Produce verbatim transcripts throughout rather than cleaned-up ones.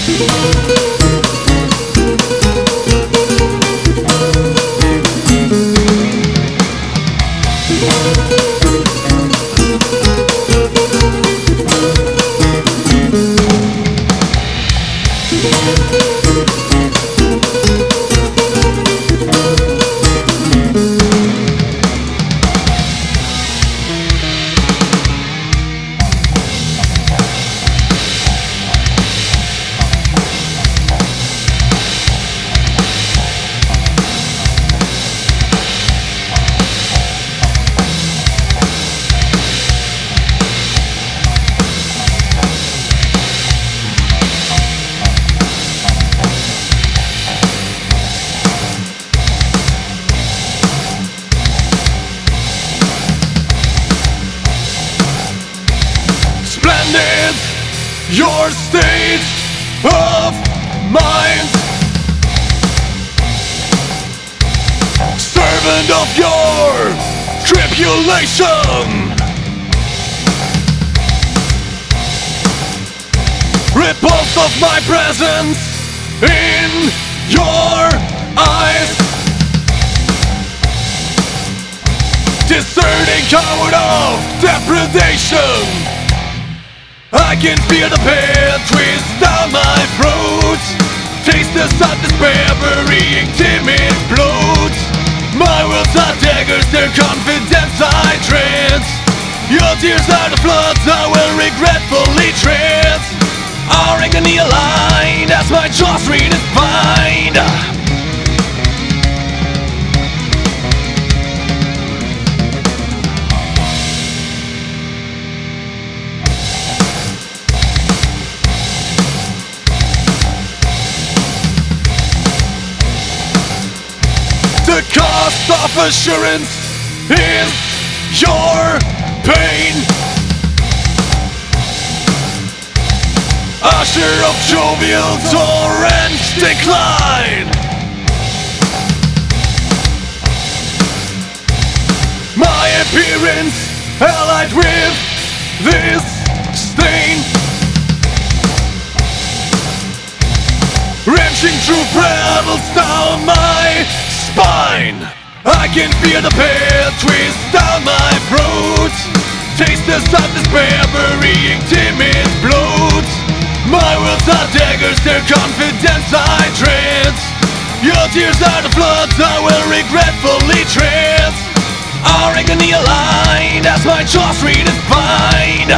Your state of mind, servant of your tribulation, repulse of my presence in your eyes, discerning coward of depredation. I can feel the pain twist down my throat, taste the sun despair burying timid blood. My words are daggers, their confidence I dread. Your tears are the floods I will regretfully tread. Our agony aligned as my jaws redefined. The cost of assurance is your pain. Usher of jovial torrents decline. My appearance allied with this stain, wrenching through bravels down my spine. I can feel the pain twist down my throat, taste the sun despair burying timid blood. My words are daggers, their confidence I dread. Your tears are the floods I will regretfully tread. Our agony aligned as my jaws redefined.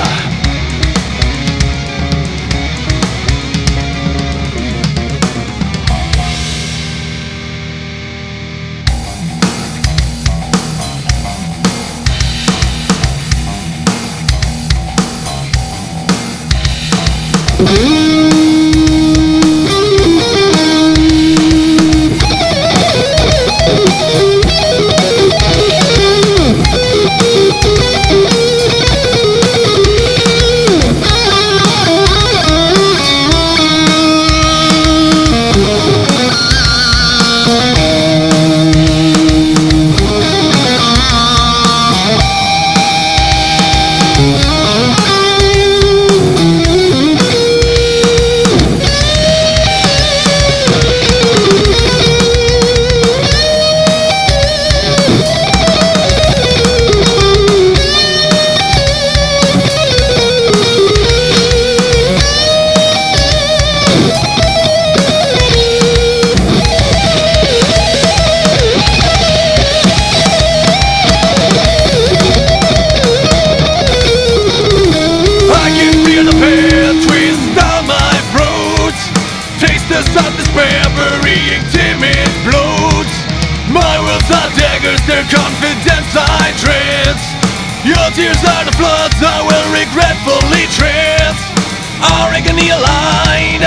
Their confidence I dread. Your tears are the floods I will regretfully tread. Our agony aligned